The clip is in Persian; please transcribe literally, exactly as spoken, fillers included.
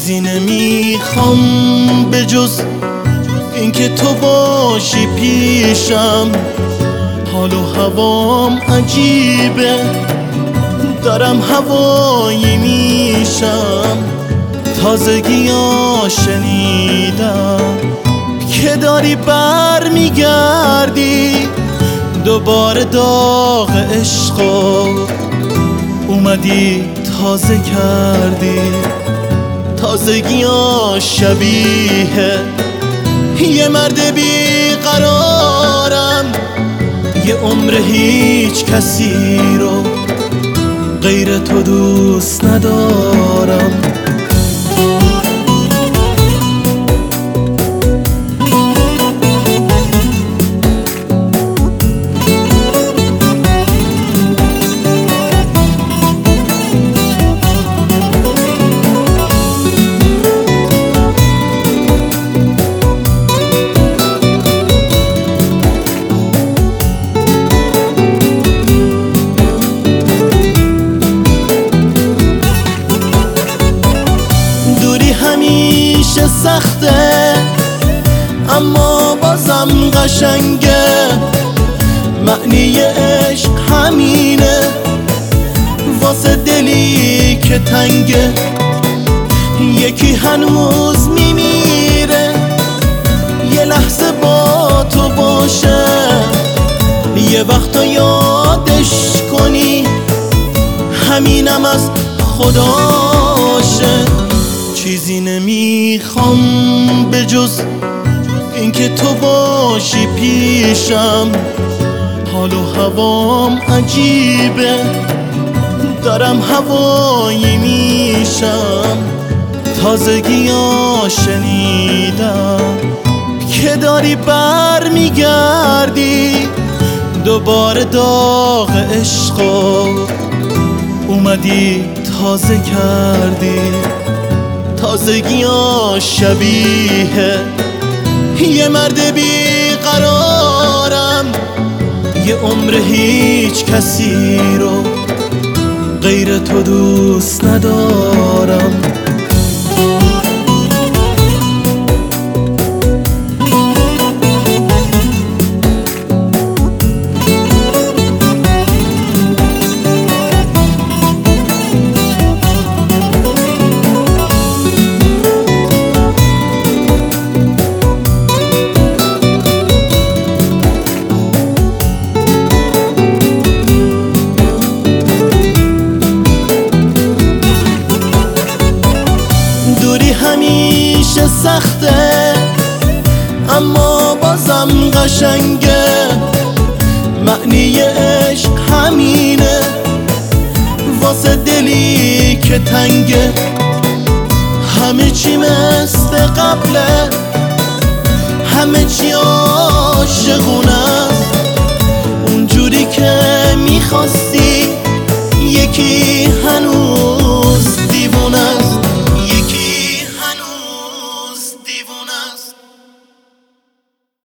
چیزی نمیخوام به جز اینکه تو باشی پیشم. حال و هوام عجیبه، دارم هوایی میشم. تازگی ها شنیدم که داری بر میگردی، دوباره داغ عشقو اومدی تازه کردی. تازگی ها شبیه یه مرد بیقرارم، یه عمر هیچ کسی رو غیر تو دوست ندارم. همیشه سخته اما بازم قشنگه، معنی عشق همینه واسه دلی که تنگه. یکی هنوز میمیره یه لحظه با تو باشه، یه وقتا یادش کنی همینم از خداشه. چیزی نمیخوام به جز اینکه تو باشی پیشم. حال و هوام عجیبه، دارم هوایی میشم. تازگی ها شنیدم که داری بر میگردی، دوباره داغ عشقو اومدی تازه کردی. تازگی ها شبیه یه مرد بیقرارم، یه عمر هیچ کسی رو غیر تو دوست ندارم. همیشه سخته اما بازم قشنگه، معنی عشق همینه واسه دلی که تنگه. همه چی مثل قبله، همه چی عاشقونه، اونجوری که میخواستی یکی